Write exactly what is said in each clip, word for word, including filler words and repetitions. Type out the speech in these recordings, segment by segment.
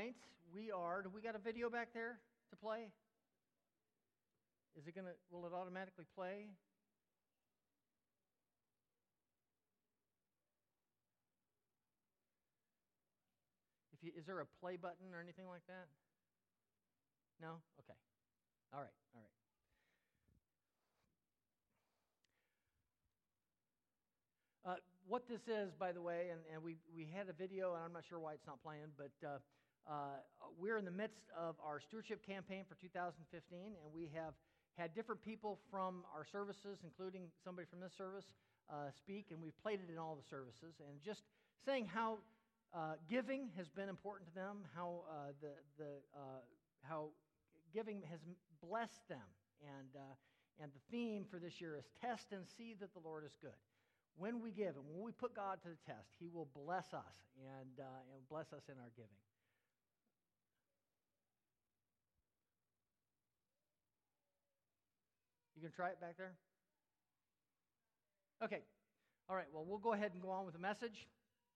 point, we are, do we got a video back there to play? Is it going to, will it automatically play? If you, is there a play button or anything like that? No? Okay. All right, all right. Uh, what this is, by the way, and, and we, we had a video, and I'm not sure why it's not playing, but uh, uh, we're in the midst of our stewardship campaign for two thousand fifteen, and we have had different people from our services, including somebody from this service, uh, speak, and we've played it in all the services, and just saying how uh, giving has been important to them, how uh, the the uh, how giving has blessed them, and uh, and the theme for this year is test and see that the Lord is good. When we give and when we put God to the test, He will bless us and, uh, and bless us in our giving. You can try it back there? Okay. All right. Well, we'll go ahead and go on with the message.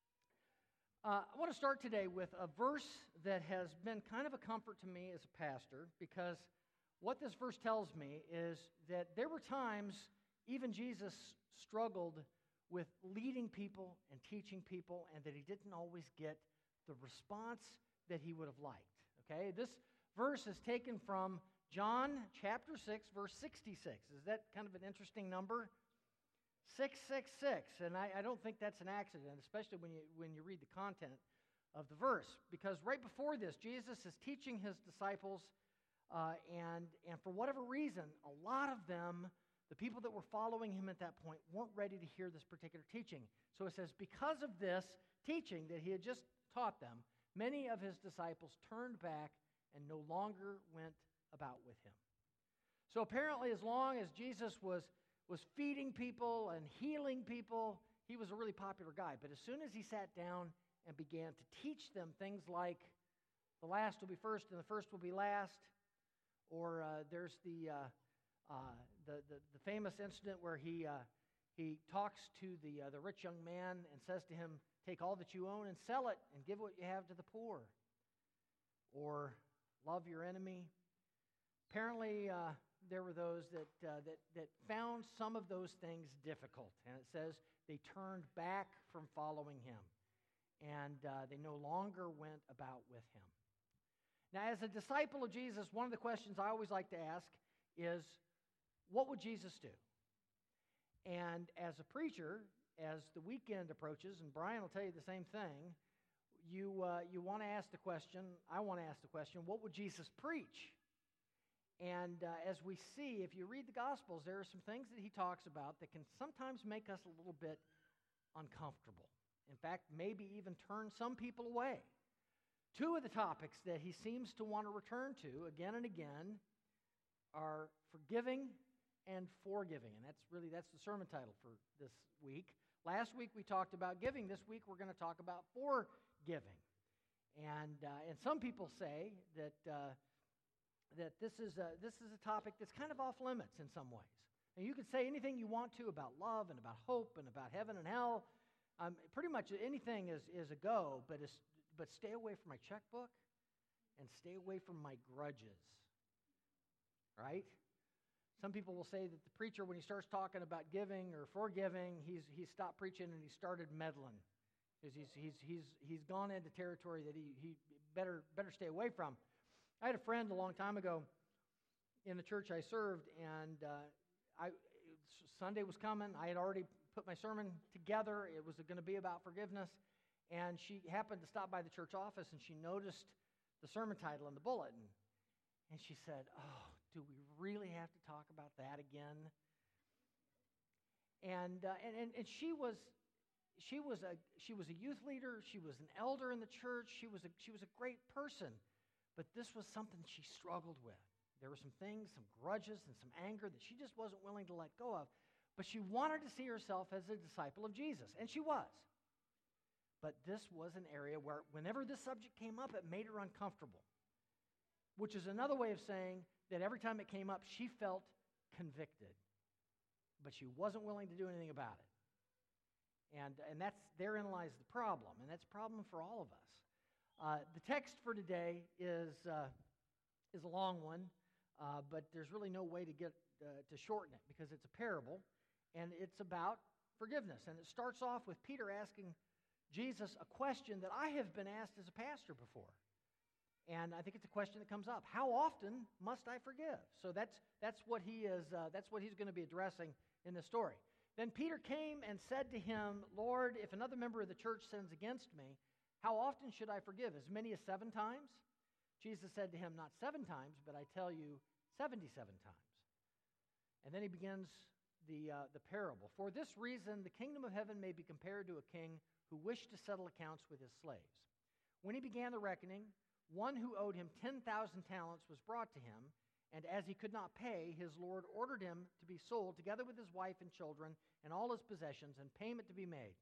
Uh, I want to start today with a verse that has been kind of a comfort to me as a pastor, because what this verse tells me is that there were times even Jesus struggled with leading people and teaching people, and that he didn't always get the response that he would have liked. Okay, this verse is taken from John chapter six, verse sixty-six. Is that kind of an interesting number? six six six, and I, I don't think that's an accident, especially when you when you read the content of the verse, because right before this, Jesus is teaching his disciples, uh, and and for whatever reason, a lot of them, the people that were following him at that point, weren't ready to hear this particular teaching. So it says, because of this teaching that he had just taught them, many of his disciples turned back and no longer went about with him. So apparently, as long as Jesus was, was feeding people and healing people, he was a really popular guy. But as soon as he sat down and began to teach them things like, the last will be first and the first will be last, or uh, there's the... Uh, Uh, the, the the famous incident where he uh, he talks to the uh, the rich young man and says to him, "Take all that you own and sell it, and give what you have to the poor." Or love your enemy. Apparently, uh, there were those that uh, that that found some of those things difficult, and it says they turned back from following him, and uh, they no longer went about with him. Now, as a disciple of Jesus, one of the questions I always like to ask is, what would Jesus do? And as a preacher, as the weekend approaches, and Brian will tell you the same thing, you uh, you want to ask the question, I want to ask the question, what would Jesus preach? And uh, as we see, if you read the Gospels, there are some things that he talks about that can sometimes make us a little bit uncomfortable. In fact, maybe even turn some people away. Two of the topics that he seems to want to return to again and again are forgiving and forgiving, and that's really, that's the sermon title for this week. Last week we talked about giving. This week we're going to talk about forgiving. And uh, and some people say that uh, that this is a, this is a topic that's kind of off limits in some ways. And you can say anything you want to about love and about hope and about heaven and hell. Um, pretty much anything is, is a go, but is, but stay away from my checkbook and stay away from my grudges. Right? Some people will say that the preacher, when he starts talking about giving or forgiving, he's he's stopped preaching and he started meddling, because he's he's he's he's gone into territory that he he better better stay away from. I had a friend a long time ago in the church I served, and uh, I Sunday was coming. I had already put my sermon together. It was going to be about forgiveness, and she happened to stop by the church office, and she noticed the sermon title in the bulletin. And she said, "Oh, do we really have to talk about that again?" And uh, and, and and she was she was a she was a youth leader. She was an elder in the church. She was a she was a great person, but this was something she struggled with. There were some things, some grudges, and some anger that she just wasn't willing to let go of. But she wanted to see herself as a disciple of Jesus, and she was. But this was an area where, whenever this subject came up, it made her uncomfortable. Which is another way of saying that every time it came up, she felt convicted. But she wasn't willing to do anything about it. And, and that's therein lies the problem, and that's a problem for all of us. Uh, the text for today is uh, is a long one, uh, but there's really no way to get uh, to shorten it because it's a parable, and it's about forgiveness. And it starts off with Peter asking Jesus a question that I have been asked as a pastor before. And I think it's a question that comes up. How often must I forgive? So that's that's what he is uh, that's what he's going to be addressing in the story. Then Peter came and said to him, "Lord, if another member of the church sins against me, how often should I forgive? As many as seven times?" Jesus said to him, "Not seven times, but I tell you, seventy-seven times." And then he begins the uh, the parable. "For this reason, the kingdom of heaven may be compared to a king who wished to settle accounts with his slaves. When he began the reckoning, one who owed him ten thousand talents was brought to him, and as he could not pay, his lord ordered him to be sold together with his wife and children and all his possessions, and payment to be made.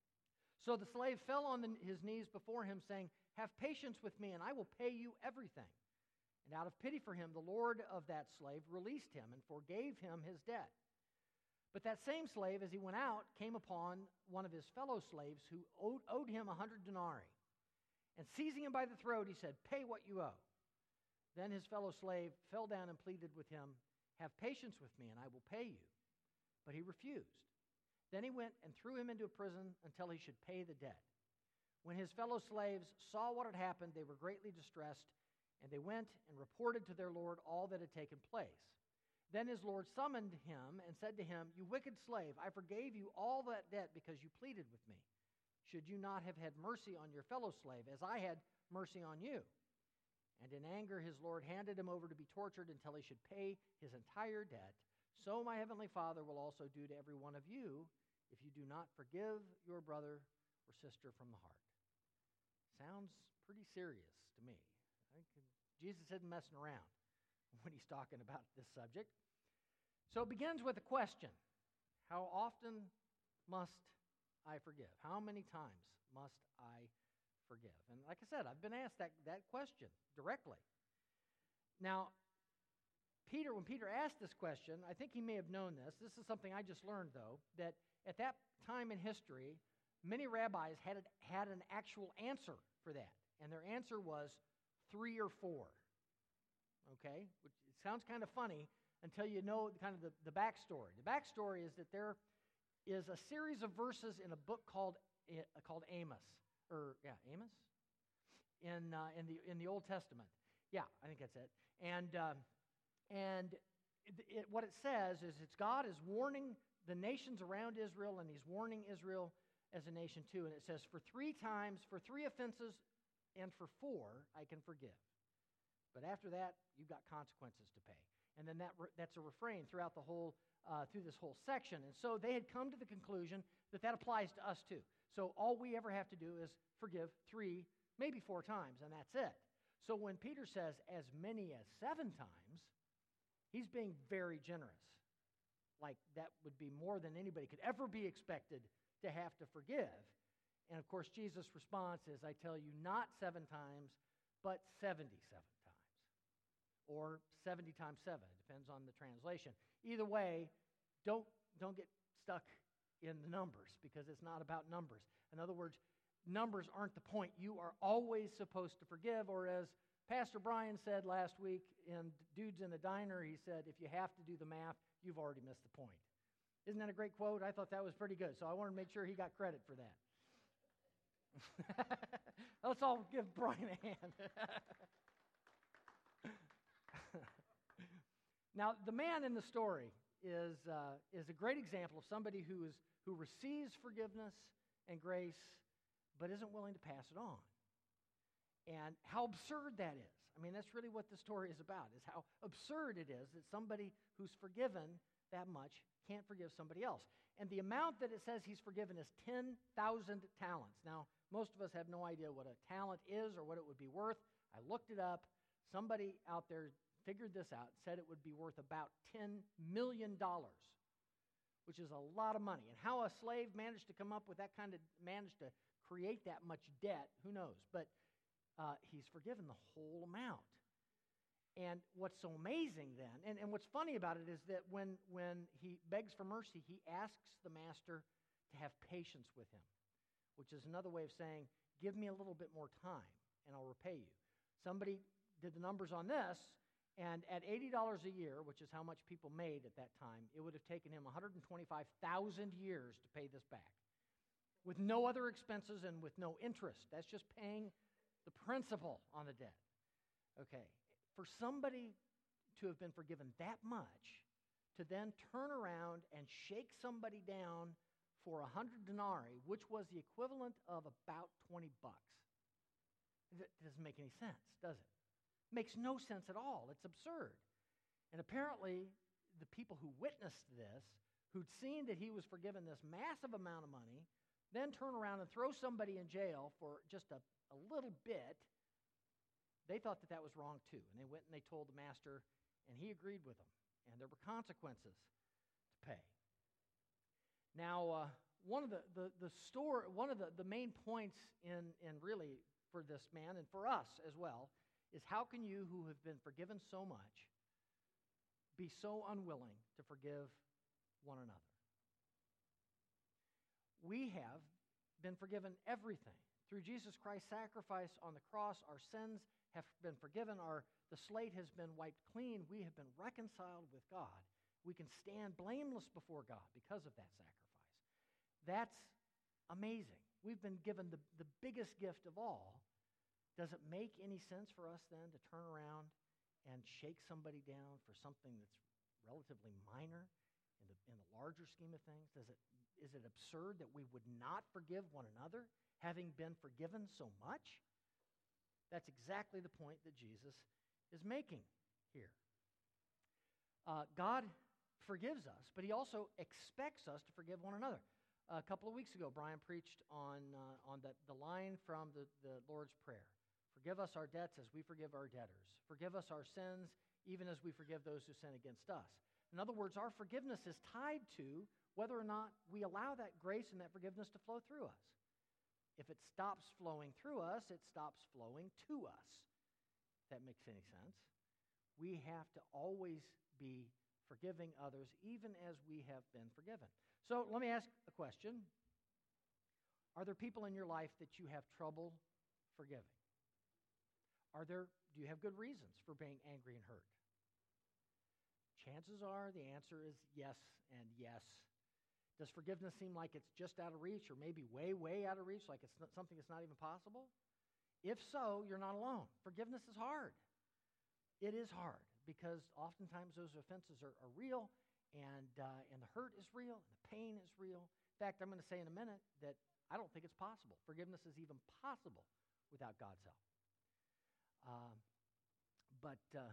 So the slave fell on the, his knees before him, saying, 'Have patience with me, and I will pay you everything.' And out of pity for him, the lord of that slave released him and forgave him his debt. But that same slave, as he went out, came upon one of his fellow slaves who owed, owed him a hundred denarii. And seizing him by the throat, he said, 'Pay what you owe.' Then his fellow slave fell down and pleaded with him, 'Have patience with me, and I will pay you.' But he refused. Then he went and threw him into a prison until he should pay the debt. When his fellow slaves saw what had happened, they were greatly distressed, and they went and reported to their lord all that had taken place. Then his lord summoned him and said to him, 'You wicked slave, I forgave you all that debt because you pleaded with me. Should you not have had mercy on your fellow slave, as I had mercy on you?' And in anger his lord handed him over to be tortured until he should pay his entire debt. So my heavenly Father will also do to every one of you if you do not forgive your brother or sister from the heart." Sounds pretty serious to me. I think Jesus isn't messing around when he's talking about this subject. So it begins with a question. How often must I forgive? How many times must I forgive? And like I said, I've been asked that, that question directly. Now, Peter, when Peter asked this question, I think he may have known this. This is something I just learned, though, that at that time in history, many rabbis had, had an actual answer for that. And their answer was three or four. Okay? Which it sounds kind of funny until you know kind of the, the backstory. The backstory is that there is a series of verses in a book called uh, called Amos, or yeah, Amos, in uh, in the in the Old Testament. Yeah, I think that's it. And uh, and it, it, what it says is it's God is warning the nations around Israel, and He's warning Israel as a nation too. And it says, "For three times, for three offenses, and for four, I can forgive. But after that, you've got consequences to pay." And then that re- that's a refrain throughout the whole. Uh, through this whole section. And so they had come to the conclusion that that applies to us too. So all we ever have to do is forgive three, maybe four times, and that's it. So when Peter says as many as seven times, he's being very generous. Like that would be more than anybody could ever be expected to have to forgive. And of course, Jesus' response is, "I tell you, not seven times, but seventy-seven times." Or seventy times seven. It depends on the translation. Either way, don't, don't get stuck in the numbers because it's not about numbers. In other words, numbers aren't the point. You are always supposed to forgive, or as Pastor Brian said last week in Dudes in the Diner, he said, if you have to do the math, you've already missed the point. Isn't that a great quote? I thought that was pretty good, so I wanted to make sure he got credit for that. Let's all give Brian a hand. Now, the man in the story is, uh, is a great example of somebody who, is, who receives forgiveness and grace but isn't willing to pass it on. And how absurd that is. I mean, that's really what the story is about, is how absurd it is that somebody who's forgiven that much can't forgive somebody else. And the amount that it says he's forgiven is ten thousand talents. Now, most of us have no idea what a talent is or what it would be worth. I looked it up. Somebody out there figured this out, said it would be worth about ten million dollars, which is a lot of money. And how a slave managed to come up with that kind of, managed to create that much debt, who knows? But uh, he's forgiven the whole amount. And what's so amazing then, and, and what's funny about it is that when, when he begs for mercy, he asks the master to have patience with him, which is another way of saying, give me a little bit more time. and I'll repay you. Somebody did the numbers on this, and at eighty dollars a year, which is how much people made at that time, it would have taken him one hundred twenty-five thousand years to pay this back, with no other expenses and with no interest. That's just paying the principal on the debt. Okay, for somebody to have been forgiven that much, to then turn around and shake somebody down for a hundred denarii, which was the equivalent of about twenty bucks. That doesn't make any sense, does it? Makes no sense at all. It's absurd. And apparently, the people who witnessed this, who'd seen that he was forgiven this massive amount of money, then turn around and throw somebody in jail for just a, a little bit, they thought that that was wrong too. And they went and they told the master, and he agreed with them. And there were consequences to pay. Now, uh, one of the, the, the store, one of the, the main points in, in really for this man and for us as well is how can you who have been forgiven so much be so unwilling to forgive one another? We have been forgiven everything. Through Jesus Christ's sacrifice on the cross, our sins have been forgiven. Our, the slate has been wiped clean. We have been reconciled with God. We can stand blameless before God because of that sacrifice. That's amazing. We've been given the, the biggest gift of all. Does it make any sense for us then to turn around and shake somebody down for something that's relatively minor in the, in the larger scheme of things? Does it, is it absurd that we would not forgive one another, having been forgiven so much? That's exactly the point that Jesus is making here. Uh, God forgives us, but he also expects us to forgive one another. A couple of weeks ago, Brian preached on, uh, on the, the line from the, the Lord's Prayer. Forgive us our debts as we forgive our debtors. Forgive us our sins even as we forgive those who sin against us. In other words, our forgiveness is tied to whether or not we allow that grace and that forgiveness to flow through us. If it stops flowing through us, it stops flowing to us. If that makes any sense. We have to always be forgiving others even as we have been forgiven. So let me ask a question. Are there people in your life that you have trouble forgiving? Are there, do you have good reasons for being angry and hurt? Chances are the answer is yes and yes. Does forgiveness seem like it's just out of reach or maybe way, way out of reach, like it's not something that's not even possible? If so, you're not alone. Forgiveness is hard. It is hard because oftentimes those offenses are, are real and, uh, and the hurt is real and the pain is real. In fact, I'm going to say in a minute that I don't think it's possible. Forgiveness is even possible without God's help. Um, but uh,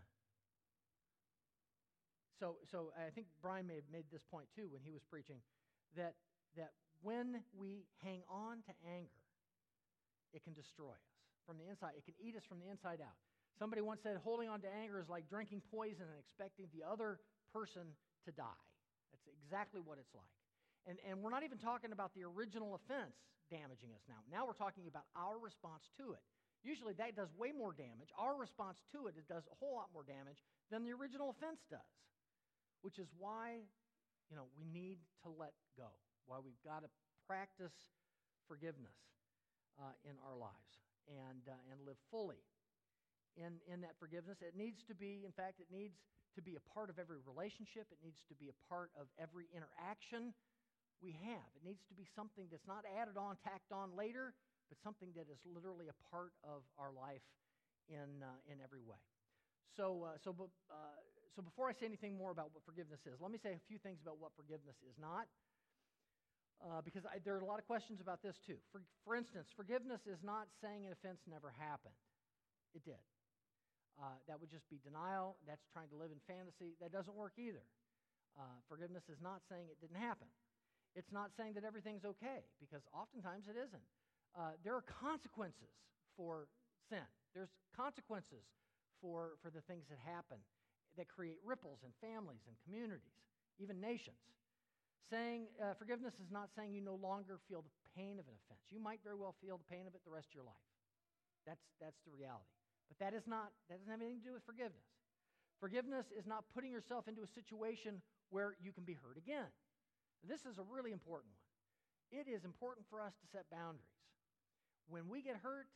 so so I think Brian may have made this point too when he was preaching, that that when we hang on to anger, it can destroy us from the inside. It can eat us from the inside out. Somebody once said holding on to anger is like drinking poison and expecting the other person to die. That's exactly what it's like. And, and we're not even talking about the original offense damaging us now. Now we're talking about our response to it. Usually that does way more damage. Our response to it, it does a whole lot more damage than the original offense does, which is why, you know, we need to let go, why we've got to practice forgiveness uh, in our lives and, uh, and live fully in, in that forgiveness. It needs to be, in fact, it needs to be a part of every relationship. It needs to be a part of every interaction we have. It needs to be something that's not added on, tacked on later, but something that is literally a part of our life in uh, in every way. So, uh, so, uh, so before I say anything more about what forgiveness is, let me say a few things about what forgiveness is not, uh, because I, there are a lot of questions about this too. For, for instance, forgiveness is not saying an offense never happened. It did. Uh, that would just be denial. That's trying to live in fantasy. That doesn't work either. Uh, forgiveness is not saying it didn't happen. It's not saying that everything's okay, because oftentimes it isn't. Uh, there are consequences for sin. There's consequences for, for the things that happen that create ripples in families and communities, even nations. Saying uh, forgiveness is not saying you no longer feel the pain of an offense. You might very well feel the pain of it the rest of your life. That's, that's the reality. But that is not, that doesn't have anything to do with forgiveness. Forgiveness is not putting yourself into a situation where you can be hurt again. This is a really important one. It is important for us to set boundaries. When we get hurt,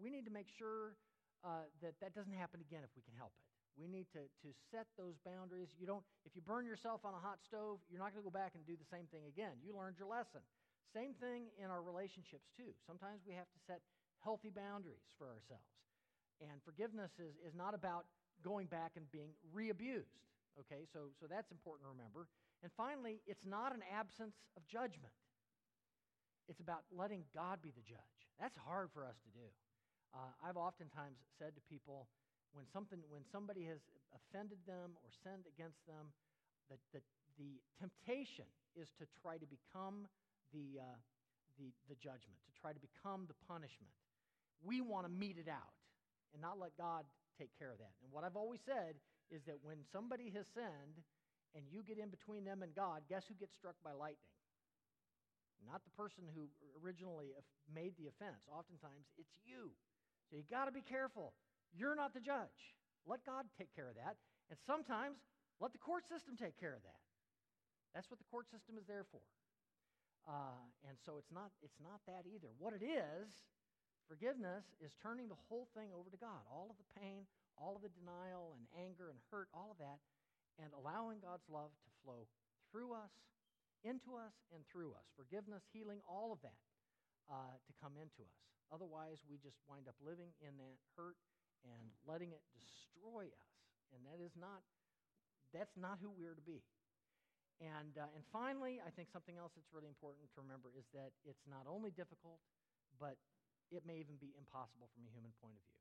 we need to make sure uh, that that doesn't happen again if we can help it. We need to, to set those boundaries. You don't, if you burn yourself on a hot stove, you're not going to go back and do the same thing again. You learned your lesson. Same thing in our relationships, too. Sometimes we have to set healthy boundaries for ourselves. And forgiveness is, is not about going back and being re-abused. Okay, so, so that's important to remember. And finally, it's not an absence of judgment. It's about letting God be the judge. That's hard for us to do. Uh, I've oftentimes said to people, when something, when somebody has offended them or sinned against them, that the, the temptation is to try to become the, uh, the, the judgment, to try to become the punishment. We want to mete it out and not let God take care of that. And what I've always said is that when somebody has sinned and you get in between them and God, guess who gets struck by lightning? Not the person who originally made the offense. Oftentimes, it's you. So you got to be careful. You're not the judge. Let God take care of that. And sometimes, let the court system take care of that. That's what the court system is there for. Uh, and so it's not, it's not that either. What it is, forgiveness, is turning the whole thing over to God. All of the pain, all of the denial and anger and hurt, all of that, and allowing God's love to flow through us, into us, and through us. Forgiveness, healing, all of that uh, to come into us. Otherwise, we just wind up living in that hurt and letting it destroy us. And that is not, that's not who we're to be. And, uh, and finally, I think something else that's really important to remember is that it's not only difficult, but it may even be impossible from a human point of view.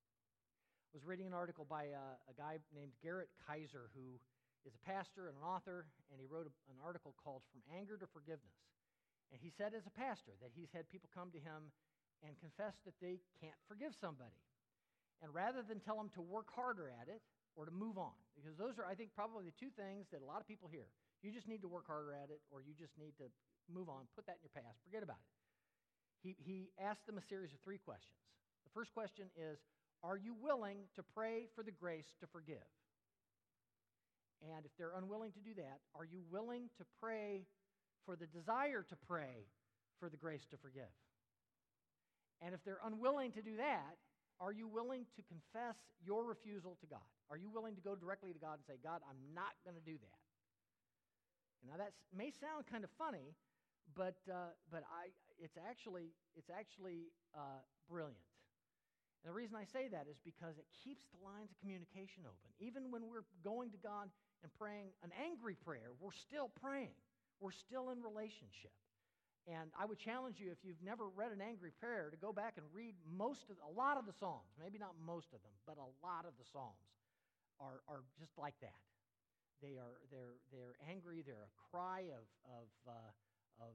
I was reading an article by uh, a guy named Garrett Kaiser, who is a pastor and an author, and he wrote a, an article called From Anger to Forgiveness. And he said as a pastor that he's had people come to him and confess that they can't forgive somebody. And rather than tell them to work harder at it or to move on, because those are, I think, probably the two things that a lot of people hear. You just need to work harder at it, or you just need to move on, put that in your past, forget about it. He, he asked them a series of three questions. The first question is, are you willing to pray for the grace to forgive? And if they're unwilling to do that, are you willing to pray for the desire to pray for the grace to forgive? And if they're unwilling to do that, are you willing to confess your refusal to God? Are you willing to go directly to God and say, God, I'm not going to do that? Now that may sound kind of funny, but uh, but I it's actually it's actually uh, brilliant. And the reason I say that is because it keeps the lines of communication open. Even when we're going to God and praying an angry prayer, we're still praying. We're still in relationship. And I would challenge you, if you've never read an angry prayer, to go back and read most of, a lot of the Psalms. Maybe not most of them, but a lot of the Psalms are, are just like that. They are they're they're angry. They're a cry of of uh, of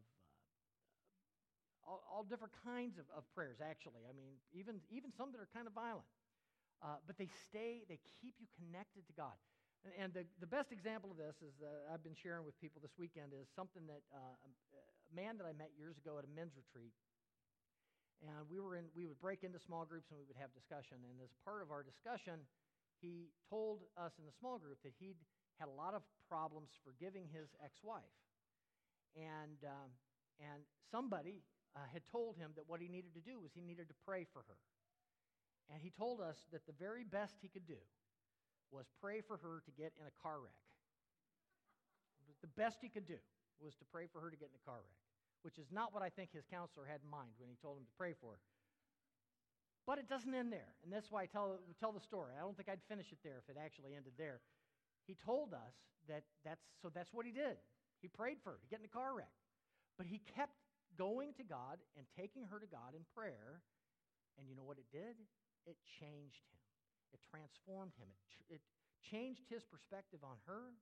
uh, all, all different kinds of, of prayers. Actually, I mean, even even some that are kind of violent. Uh, but they stay. They keep you connected to God. And, and the the best example of this is uh, I've been sharing with people this weekend is something that. Uh, man that I met years ago at a men's retreat, and we were in. We would break into small groups and we would have discussion. And as part of our discussion, he told us in the small group that he'd had a lot of problems forgiving his ex-wife, and um, and somebody uh, had told him that what he needed to do was he needed to pray for her. And he told us that the very best he could do was pray for her to get in a car wreck. The best he could do was to pray for her to get in a car wreck, which is not what I think his counselor had in mind when he told him to pray for her. But it doesn't end there, and that's why I tell, tell the story. I don't think I'd finish it there if it actually ended there. He told us that that's, so that's what he did. He prayed for her to get in a car wreck. But he kept going to God and taking her to God in prayer, and you know what it did? It changed him. It transformed him. It, ch- it changed his perspective on her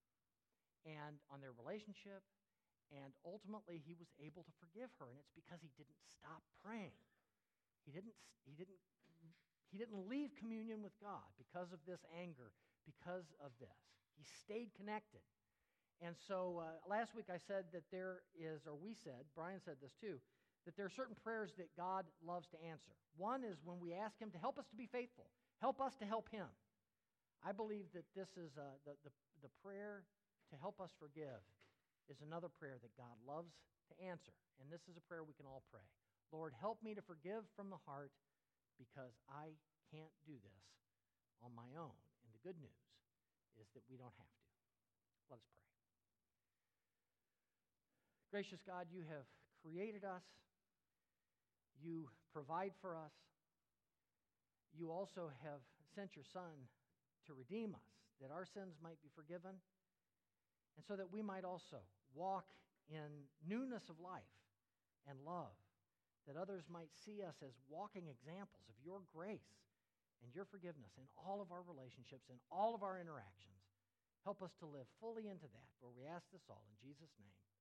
and on their relationship, and ultimately he was able to forgive her, and it's because he didn't stop praying. He didn't, he didn't, he didn't leave communion with God because of this anger, because of this. He stayed connected. And so uh, last week I said that there is, or we said, Brian said this too, that there are certain prayers that God loves to answer. One is when we ask him to help us to be faithful, help us to help him. I believe that this is uh, the, the, the prayer to help us forgive is another prayer that God loves to answer. And this is a prayer we can all pray. Lord, help me to forgive from the heart because I can't do this on my own. And the good news is that we don't have to. Let us pray. Gracious God, you have created us. You provide for us. You also have sent your Son to redeem us, that our sins might be forgiven, and so that we might also walk in newness of life and love, that others might see us as walking examples of your grace and your forgiveness in all of our relationships, in all of our interactions. Help us to live fully into that, for we ask this all in Jesus' name.